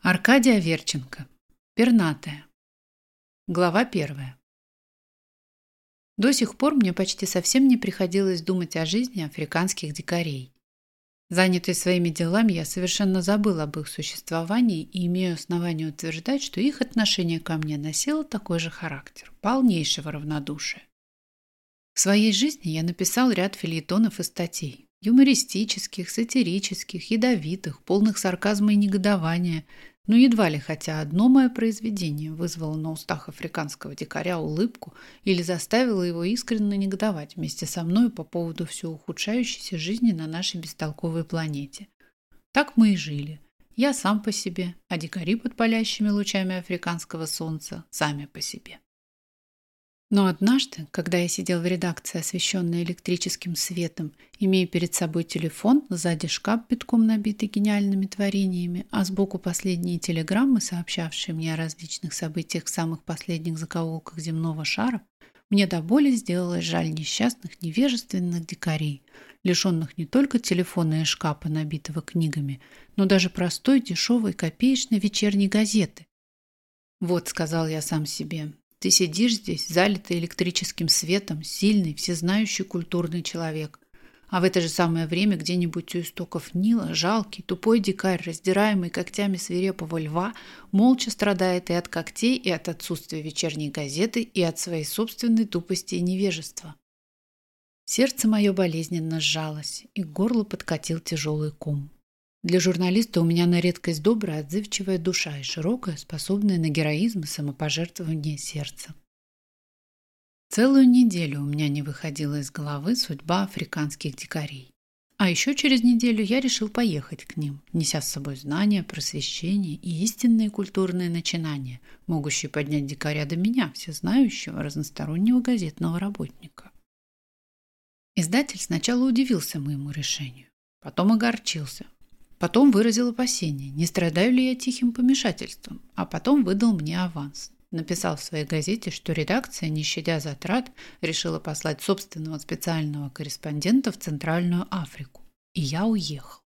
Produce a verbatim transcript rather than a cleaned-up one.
Аркадий Аверченко. Пернатая. Глава первая. До сих пор мне почти совсем не приходилось думать о жизни африканских дикарей. Занятый своими делами, я совершенно забыл об их существовании и имею основание утверждать, что их отношение ко мне носило такой же характер – полнейшего равнодушия. В своей жизни я написал ряд фельетонов и статей. Юмористических, сатирических, ядовитых, полных сарказма и негодования, но едва ли хотя одно мое произведение вызвало на устах африканского дикаря улыбку или заставило его искренне негодовать вместе со мной по поводу все ухудшающейся жизни на нашей бестолковой планете. Так мы и жили. Я сам по себе, а дикари под палящими лучами африканского солнца сами по себе. Но однажды, когда я сидел в редакции, освещенной электрическим светом, имея перед собой телефон, сзади шкаф битком набитый гениальными творениями, а сбоку последние телеграммы, сообщавшие мне о различных событиях в самых последних закоулках земного шара, мне до боли сделалось жаль несчастных, невежественных дикарей, лишенных не только телефона и шкафа, набитого книгами, но даже простой, дешевой, копеечной вечерней газеты. «Вот», — сказал я сам себе, — «ты сидишь здесь, залитый электрическим светом, сильный, всезнающий культурный человек. А в это же самое время где-нибудь у истоков Нила жалкий, тупой дикарь, раздираемый когтями свирепого льва, молча страдает и от когтей, и от отсутствия вечерней газеты, и от своей собственной тупости и невежества». Сердце мое болезненно сжалось, и к горлу подкатил тяжелый ком. Для журналиста у меня на редкость добрая, отзывчивая душа и широкая, способная на героизм и самопожертвование сердца. Целую неделю у меня не выходила из головы судьба африканских дикарей. А еще через неделю я решил поехать к ним, неся с собой знания, просвещение и истинные культурные начинания, могущие поднять дикаря до меня, всезнающего, разностороннего газетного работника. Издатель сначала удивился моему решению, потом огорчился. Потом выразил опасение, не страдаю ли я тихим помешательством, а потом выдал мне аванс. Написал в своей газете, что редакция, не щадя затрат, решила послать собственного специального корреспондента в Центральную Африку. И я уехал.